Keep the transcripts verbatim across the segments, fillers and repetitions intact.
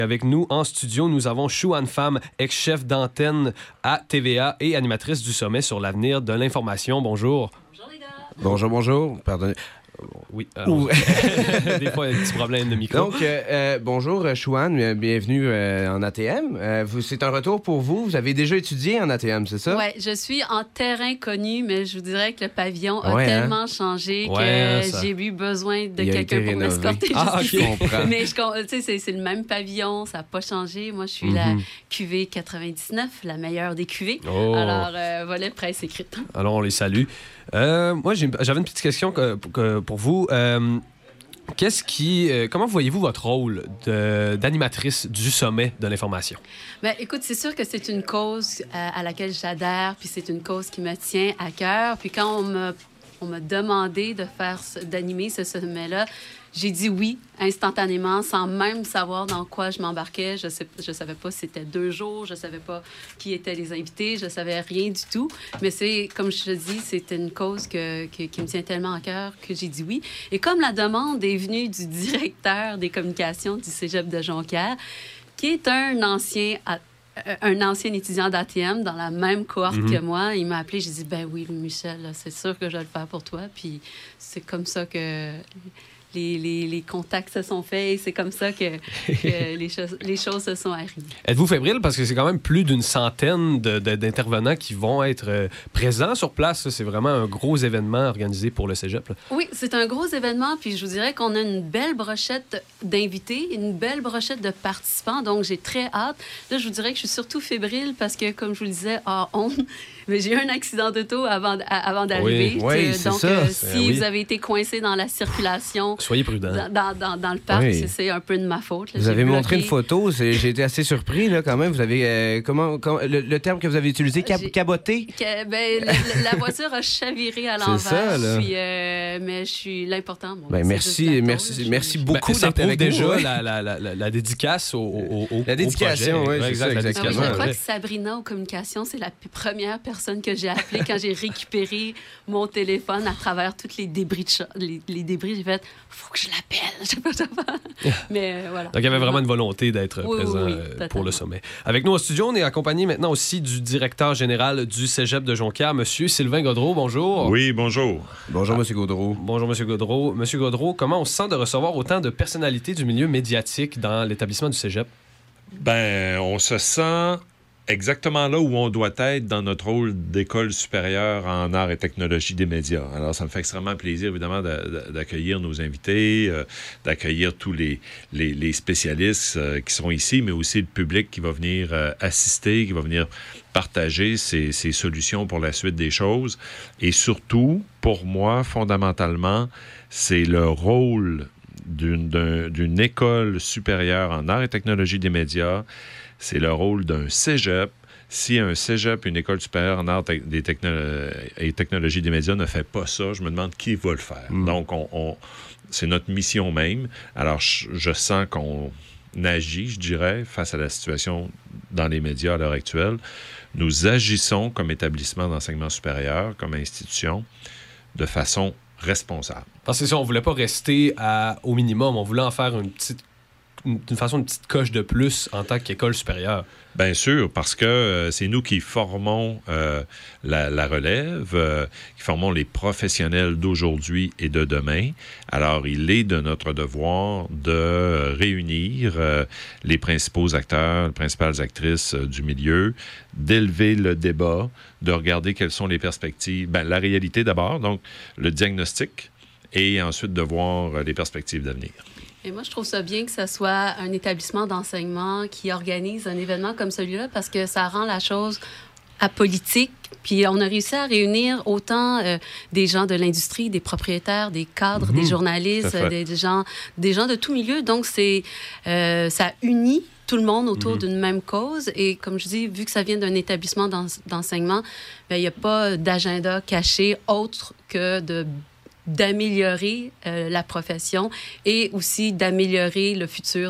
Avec nous en studio, nous avons Chouane Pham, ex-chef d'antenne à T V A et animatrice du sommet sur l'avenir de l'information. Bonjour. Bonjour les gars. Bonjour, bonjour. Pardonnez. Oui, alors, des fois, il y a un petit problème de micro. Donc, euh, euh, bonjour, Chouane, bienvenue euh, en A T M. Euh, vous, c'est un retour pour vous. Vous avez déjà étudié en A T M, c'est ça? Oui, je suis en terrain connu, mais je vous dirais que le pavillon a ouais, tellement hein? changé que ouais, ça... j'ai eu besoin de il quelqu'un pour m'escorter. Ah, je comprends. Mais je, c'est, c'est le même pavillon, ça n'a pas changé. Moi, je suis mm-hmm. la Q V quatre-vingt-dix-neuf, la meilleure des Q V. Oh. Alors, euh, volet presse écrite. Alors, on les salue. Euh, moi, j'ai, j'avais une petite question que, que, pour vous. Euh, Qu'est-ce qui, euh, comment voyez-vous votre rôle de, d'animatrice du sommet de l'information? Bien, écoute, c'est sûr que c'est une cause à, à laquelle j'adhère, puis c'est une cause qui me tient à cœur. Puis quand on m'a, on m'a demandé de faire, d'animer ce sommet-là, j'ai dit oui instantanément, sans même savoir dans quoi je m'embarquais. Je sais, je savais pas si c'était deux jours, je savais pas qui étaient les invités, je savais rien du tout. Mais c'est, comme je te dis, c'était une cause que, que, qui me tient tellement à cœur que j'ai dit oui. Et comme la demande est venue du directeur des communications du Cégep de Jonquière, qui est un ancien un ancien étudiant d'A T M dans la même cohorte mm-hmm. que moi, il m'a appelé, j'ai dit ben oui, Michel, c'est sûr que je vais le faire pour toi. Puis c'est comme ça que Les, les, les contacts se sont faits et c'est comme ça que, que les, choses, les choses se sont arrivées. Êtes-vous fébrile? Parce que c'est quand même plus d'une centaine de, de, d'intervenants qui vont être euh, présents sur place. C'est vraiment un gros événement organisé pour le Cégep. Là. Oui, c'est un gros événement. Puis je vous dirais qu'on a une belle brochette d'invités, une belle brochette de participants. Donc, j'ai très hâte. Là, je vous dirais que je suis surtout fébrile parce que, comme je vous le disais, hors honte, mais j'ai eu un accident d'auto avant, avant d'arriver. Oui, oui, c'est donc, ça. Euh, c'est, si oui. vous avez été coincé dans la circulation... Soyez prudents. Dans, dans, dans le parc, oui. c'est, c'est un peu de ma faute. Là. Vous j'ai avez bloqué. montré une photo, c'est, j'ai été assez surpris là, quand même. Vous avez, euh, comment, comment le, le terme que vous avez utilisé, cab- caboté? Que, ben, la, la voiture a chaviré à l'envers. C'est ça, là. Puis, euh, mais je suis l'important. Bon, ben, merci, merci, merci beaucoup ben, ça d'être prouve avec déjà nous, ouais. la, la, la, la, la dédicace au, au, au La dédication, oui, ouais, c'est ça, exactement. Ah, oui, je crois que Sabrina aux communications, c'est la p- première personne que j'ai appelée quand j'ai récupéré mon téléphone à travers tous les débris de cha- les, les débris. J'ai fait, faut que je l'appelle. Je sais pas, je sais pas. Mais euh, voilà. Donc, il y avait vraiment une volonté d'être oui, présent oui, oui, pour le sommet. Avec nous au studio, on est accompagné maintenant aussi du directeur général du Cégep de Jonquière, M. Sylvain Gaudreault. Bonjour. Oui, bonjour. Bonjour, M. Gaudreault. Bonjour, M. Gaudreault. M. Gaudreault, comment on se sent de recevoir autant de personnalités du milieu médiatique dans l'établissement du Cégep? Ben, on se sent exactement là où on doit être dans notre rôle d'école supérieure en arts et technologies des médias. Alors, ça me fait extrêmement plaisir, évidemment, de, de, d'accueillir nos invités, euh, d'accueillir tous les, les, les spécialistes euh, qui sont ici, mais aussi le public qui va venir euh, assister, qui va venir partager ses, ses solutions pour la suite des choses. Et surtout, pour moi, fondamentalement, c'est le rôle d'une, d'un, d'une école supérieure en arts et technologies des médias. C'est le rôle d'un cégep. Si un cégep, une école supérieure en arts te- des techno- et technologies des médias ne fait pas ça, je me demande qui va le faire. Mm. Donc, on, on, c'est notre mission même. Alors, je, je sens qu'on agit, je dirais, face à la situation dans les médias à l'heure actuelle. Nous agissons comme établissement d'enseignement supérieur, comme institution, de façon responsable. Parce que ça, on ne voulait pas rester à, au minimum. On voulait en faire une petite d'une façon, une petite coche de plus en tant qu'école supérieure. Bien sûr, parce que euh, c'est nous qui formons euh, la, la relève, euh, qui formons les professionnels d'aujourd'hui et de demain. Alors, il est de notre devoir de réunir euh, les principaux acteurs, les principales actrices euh, du milieu, d'élever le débat, de regarder quelles sont les perspectives. Bien, la réalité d'abord, donc le diagnostic, et ensuite de voir euh, les perspectives d'avenir. Et moi, je trouve ça bien que ce soit un établissement d'enseignement qui organise un événement comme celui-là parce que ça rend la chose apolitique. Puis on a réussi à réunir autant euh, des gens de l'industrie, des propriétaires, des cadres, mmh, des journalistes, des, des, gens, des gens de tout milieu. Donc, c'est, euh, ça unit tout le monde autour mmh. d'une même cause. Et comme je dis, vu que ça vient d'un établissement d'enseignement, bien, il n'y a pas d'agenda caché autre que de d'améliorer euh, la profession et aussi d'améliorer le futur des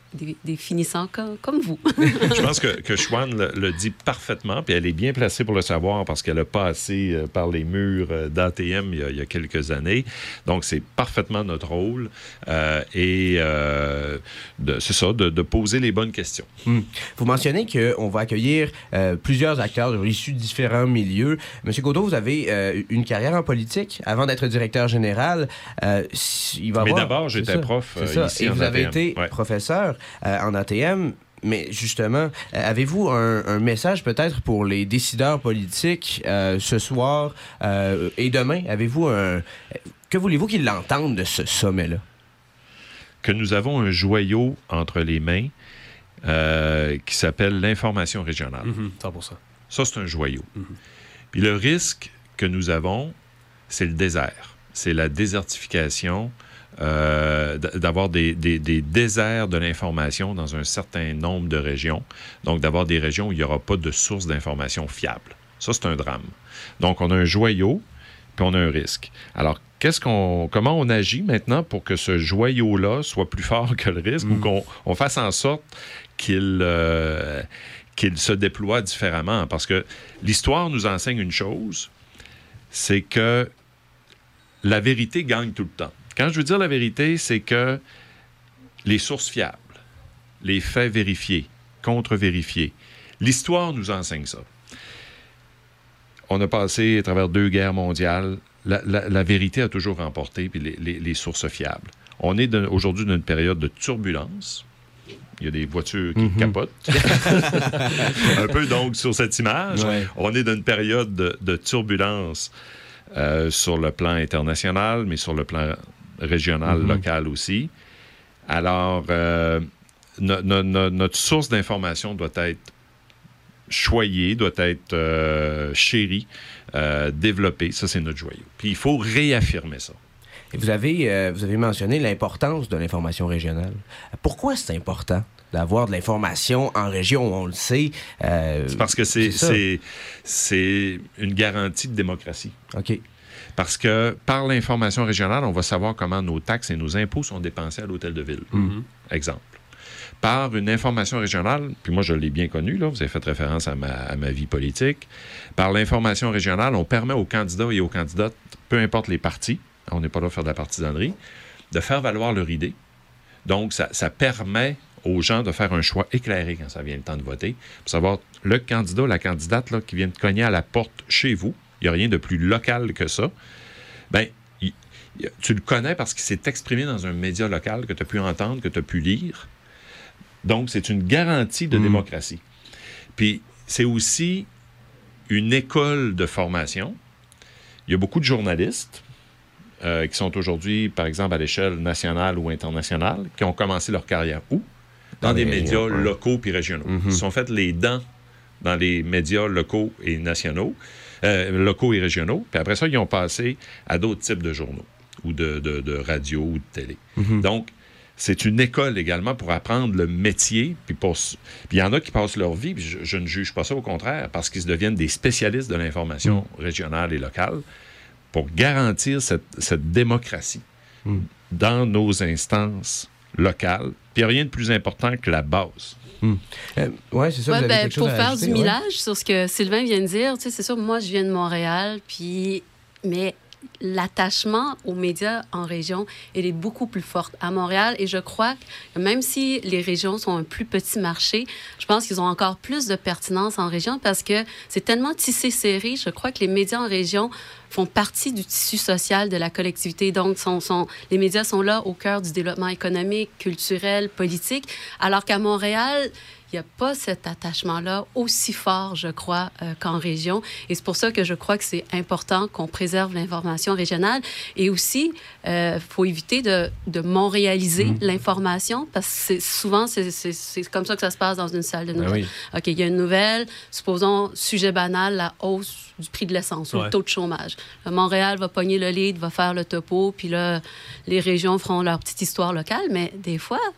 des, des finissants comme, comme vous. Je pense que, que Chouane le, le dit parfaitement, puis elle est bien placée pour le savoir parce qu'elle a passé euh, par les murs euh, d'A T M il y, a, il y a quelques années. Donc, c'est parfaitement notre rôle. Euh, et euh, de, c'est ça, de, de poser les bonnes questions. Hum. Vous mentionnez qu'on va accueillir euh, plusieurs acteurs issus de différents milieux. Monsieur Gaudreault, vous avez euh, une carrière en politique avant d'être directeur général. Euh, il va Mais avoir, d'abord, j'étais ça, prof euh, ça. ici et en vous avez A T M. été Ouais. professeur euh, en A T M. Mais justement, euh, avez-vous un, un message peut-être pour les décideurs politiques euh, ce soir euh, et demain? Avez-vous un... Que voulez-vous qu'ils l'entendent de ce sommet-là? Que nous avons un joyau entre les mains euh, qui s'appelle l'information régionale. Mm-hmm, cent pour cent. Ça, c'est un joyau. Mm-hmm. Puis le risque que nous avons, c'est le désert. C'est la désertification, euh, d'avoir des, des, des déserts de l'information dans un certain nombre de régions. Donc, d'avoir des régions où il n'y aura pas de source d'information fiable. Ça, c'est un drame. Donc, on a un joyau, puis on a un risque. Alors, qu'est-ce qu'on, comment on agit maintenant pour que ce joyau-là soit plus fort que le risque, mmh. ou qu'on on fasse en sorte qu'il, euh, qu'il se déploie différemment? Parce que l'histoire nous enseigne une chose, c'est que la vérité gagne tout le temps. Quand je veux dire la vérité, c'est que les sources fiables, les faits vérifiés, contre-vérifiés, l'histoire nous enseigne ça. On a passé à travers deux guerres mondiales. La, la, la vérité a toujours remporté, puis les, les, les sources fiables. On est de, aujourd'hui dans une période de turbulence. Il y a des voitures qui mm-hmm. capotent. Un peu donc sur cette image. Ouais. On est dans une période de, de turbulence euh, sur le plan international, mais sur le plan régional, mm-hmm. local aussi. Alors, euh, no, no, no, notre source d'information doit être choyée, doit être euh, chérie, euh, développée. Ça, c'est notre joyau. Puis il faut réaffirmer ça. Et vous avez, euh, vous avez mentionné l'importance de l'information régionale. Pourquoi c'est important d'avoir de l'information en région? On le sait. Euh, c'est parce que c'est, c'est, c'est une garantie de démocratie. OK. Parce que par l'information régionale, on va savoir comment nos taxes et nos impôts sont dépensés à l'hôtel de ville. Mm-hmm. Exemple. Par une information régionale, puis moi je l'ai bien connu, là, vous avez fait référence à ma, à ma vie politique, par l'information régionale, on permet aux candidats et aux candidates, peu importe les partis, on n'est pas là pour faire de la partisanerie, de faire valoir leur idée. Donc, ça, ça permet aux gens de faire un choix éclairé quand ça vient le temps de voter, pour savoir le candidat, la candidate là, qui vient de cogner à la porte chez vous, il n'y a rien de plus local que ça, bien, il, il, tu le connais parce qu'il s'est exprimé dans un média local que tu as pu entendre, que tu as pu lire. Donc, c'est une garantie de mmh. démocratie. Puis, c'est aussi une école de formation. Il y a beaucoup de journalistes euh, qui sont aujourd'hui, par exemple, à l'échelle nationale ou internationale, qui ont commencé leur carrière où? Dans, dans des médias régions, locaux puis régionaux. Mmh. Ils se sont fait les dents dans les médias locaux et nationaux, euh, locaux et régionaux. Puis après ça, ils ont passé à d'autres types de journaux ou de, de, de radio ou de télé. Mmh. Donc, c'est une école également pour apprendre le métier. Puis il y en a qui passent leur vie, puis je, je ne juge pas ça, au contraire, parce qu'ils deviennent des spécialistes de l'information mmh. régionale et locale pour garantir cette, cette démocratie mmh. dans nos instances locales. Puis il n'y a rien de plus important que la base. Mmh. Euh, oui, c'est ça. Ouais, vous avez ben, quelque chose pour à faire ajouter, du ouais? millage sur ce que Sylvain vient de dire, tu sais, c'est sûr, moi, je viens de Montréal, puis... mais l'attachement aux médias en région, elle est beaucoup plus forte à Montréal. Et je crois que même si les régions sont un plus petit marché, je pense qu'ils ont encore plus de pertinence en région parce que c'est tellement tissé serré. Je crois que les médias en région font partie du tissu social de la collectivité. Donc, sont, sont, les médias sont là au cœur du développement économique, culturel, politique, alors qu'à Montréal, il n'y a pas cet attachement-là aussi fort, je crois, euh, qu'en région. Et c'est pour ça que je crois que c'est important qu'on préserve l'information régionale. Et aussi, il euh, faut éviter de, de montréaliser mmh. l'information, parce que c'est, souvent, c'est, c'est, c'est comme ça que ça se passe dans une salle de nouvelles. Ben oui. OK, il y a une nouvelle, supposons, sujet banal, la hausse du prix de l'essence ouais. ou le taux de chômage. Là, Montréal va pogner le lead, va faire le topo, puis là, les régions feront leur petite histoire locale, mais des fois...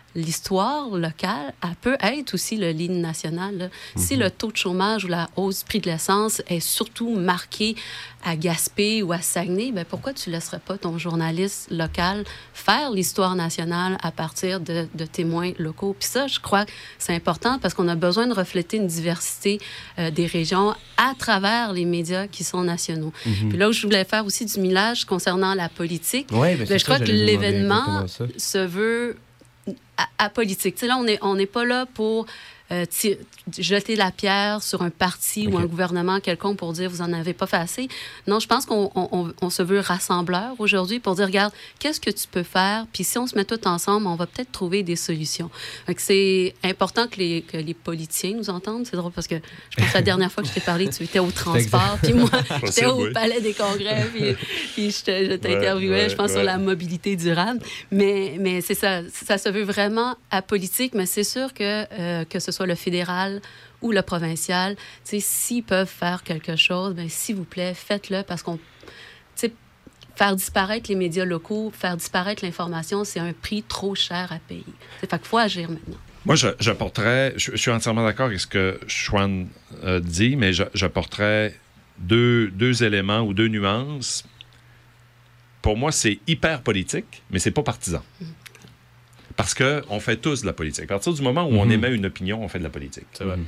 l'histoire locale, elle peut être aussi le ligne national. Là. Mm-hmm. Si le taux de chômage ou la hausse du prix de l'essence est surtout marqué à Gaspé ou à Saguenay, bien, pourquoi tu ne laisserais pas ton journaliste local faire l'histoire nationale à partir de, de témoins locaux? Puis ça, je crois que c'est important parce qu'on a besoin de refléter une diversité euh, des régions à travers les médias qui sont nationaux. Mm-hmm. Puis là où je voulais faire aussi du millage concernant la politique, ouais, ben, bien, je ça, crois que l'événement se veut apolitique. Tu sais, là, on n'est on n'est pas là pour euh, t- jeter la pierre sur un parti okay. ou un gouvernement quelconque pour dire « vous en avez pas fait assez ». Non, je pense qu'on on, on se veut rassembleur aujourd'hui pour dire « regarde, qu'est-ce que tu peux faire? Puis si on se met tous ensemble, on va peut-être trouver des solutions ». Donc, c'est important que les, que les politiciens nous entendent. C'est drôle parce que je pense que la dernière fois que je t'ai parlé, tu étais au transport, puis moi, j'étais au oui. Palais des Congrès, puis, puis je, te, je t'interviewais, ouais, ouais, je pense, ouais. sur la mobilité durable. Mais, mais c'est ça, ça se veut vraiment apolitique, mais c'est sûr que, euh, que ce soit le fédéral ou le provincial, s'ils peuvent faire quelque chose, bien, s'il vous plaît, faites-le parce qu'on... Faire disparaître les médias locaux, faire disparaître l'information, c'est un prix trop cher à payer. Fait qu'il faut agir maintenant. Moi, j'apporterais... Je, je suis entièrement d'accord avec ce que Chouane euh, dit, mais j'apporterais deux, deux éléments ou deux nuances. Pour moi, c'est hyper politique, mais c'est pas partisan. Mmh. Parce qu'on fait tous de la politique. À partir du moment où mmh. on émet une opinion, on fait de la politique. C'est vrai. Mmh.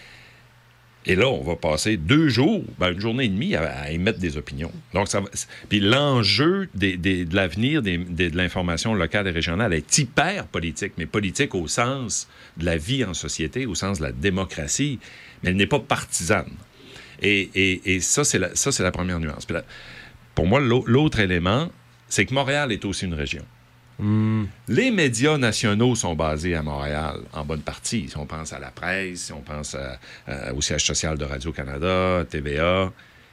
Et là, on va passer deux jours, ben une journée et demie à, à émettre des opinions. Donc, ça va... Puis l'enjeu des, des, de l'avenir des, des, de l'information locale et régionale est hyper politique, mais politique au sens de la vie en société, au sens de la démocratie, mais elle n'est pas partisane. Et, et, et ça, c'est la, ça, c'est la première nuance. Puis là, pour moi, l'autre élément, c'est que Montréal est aussi une région. Mmh. Les médias nationaux sont basés à Montréal, en bonne partie. Si on pense à la presse, si on pense à, à, au siège social de Radio-Canada, T V A.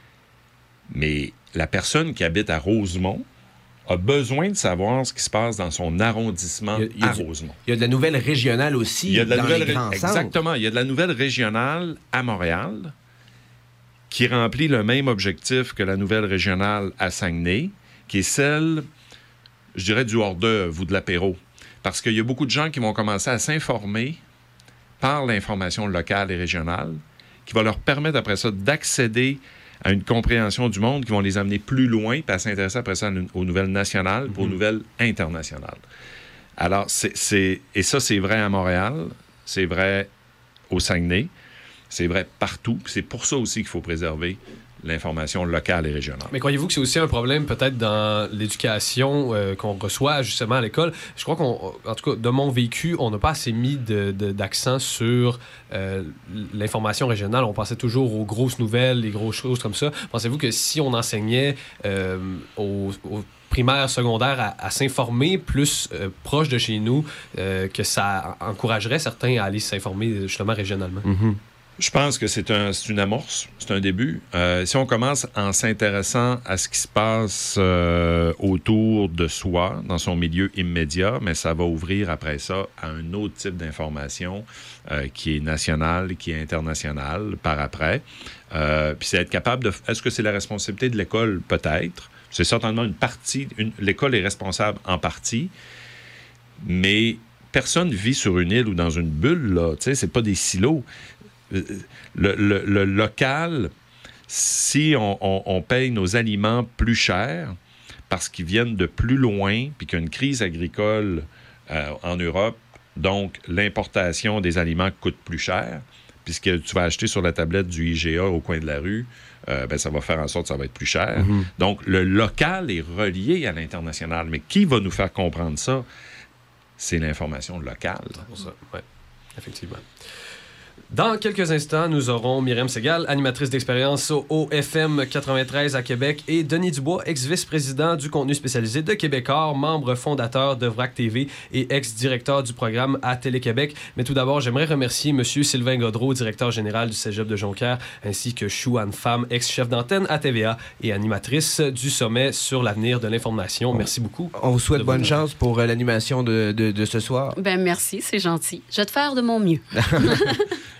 Mais la personne qui habite à Rosemont a besoin de savoir ce qui se passe dans son arrondissement il y a, il y a à du, Rosemont. Il y a de la nouvelle régionale aussi. Il y a de la dans nouvelle les grands ré... Exactement. Il y a de la nouvelle régionale à Montréal qui remplit le même objectif que la nouvelle régionale à Saguenay, qui est celle... je dirais, du hors-d'œuvre ou de l'apéro. Parce qu'il y a beaucoup de gens qui vont commencer à s'informer par l'information locale et régionale, qui va leur permettre après ça d'accéder à une compréhension du monde, qui vont les amener plus loin, puis à s'intéresser après ça aux nouvelles nationales, puis aux nouvelles internationales. Alors, c'est, c'est... et ça, c'est vrai à Montréal, c'est vrai au Saguenay, c'est vrai partout, puis c'est pour ça aussi qu'il faut préserver l'information locale et régionale. Mais croyez-vous que c'est aussi un problème peut-être dans l'éducation euh, qu'on reçoit justement à l'école? Je crois qu'on, en tout cas, de mon vécu, on n'a pas assez mis de, de, d'accent sur euh, l'information régionale. On pensait toujours aux grosses nouvelles, les grosses choses comme ça. Pensez-vous que si on enseignait euh, aux, aux primaires, secondaires à, à s'informer plus euh, proche de chez nous, euh, que ça encouragerait certains à aller s'informer justement régionalement? Mm-hmm. Je pense que c'est, un, c'est une amorce, c'est un début. Euh, si on commence en s'intéressant à ce qui se passe euh, autour de soi, dans son milieu immédiat, mais ça va ouvrir après ça à un autre type d'information euh, qui est nationale, qui est internationale par après. Euh, puis c'est être capable de... Est-ce que c'est la responsabilité de l'école? Peut-être. C'est certainement une partie... Une, l'école est responsable en partie, mais personne ne vit sur une île ou dans une bulle, là. Tu sais, c'est pas des silos. Le, le, le local, si on, on, on paye nos aliments plus cher parce qu'ils viennent de plus loin, puis qu'il y a une crise agricole euh, en Europe, donc l'importation des aliments coûte plus cher, puisque tu vas acheter sur la tablette du I G A au coin de la rue, euh, ben, ça va faire en sorte que ça va être plus cher. Mm-hmm. Donc, le local est relié à l'international. Mais qui va nous faire comprendre ça? C'est l'information locale. C'est pour ça, oui, effectivement. Dans quelques instants, nous aurons Myriam Segal, animatrice d'expérience au O F M quatre-vingt-treize à Québec, et Denis Dubois, ex-vice-président du contenu spécialisé de Québecor, membre fondateur de V R A C T V et ex-directeur du programme à Télé-Québec. Mais tout d'abord, j'aimerais remercier M. Sylvain Gaudreau, directeur général du Cégep de Jonquière, ainsi que Chouane Pham, ex-chef d'antenne à T V A et animatrice du sommet sur l'avenir de l'information. Merci beaucoup. On vous souhaite bonne chance pour euh, l'animation de, de, de ce soir. Ben merci, c'est gentil. Je vais te faire de mon mieux.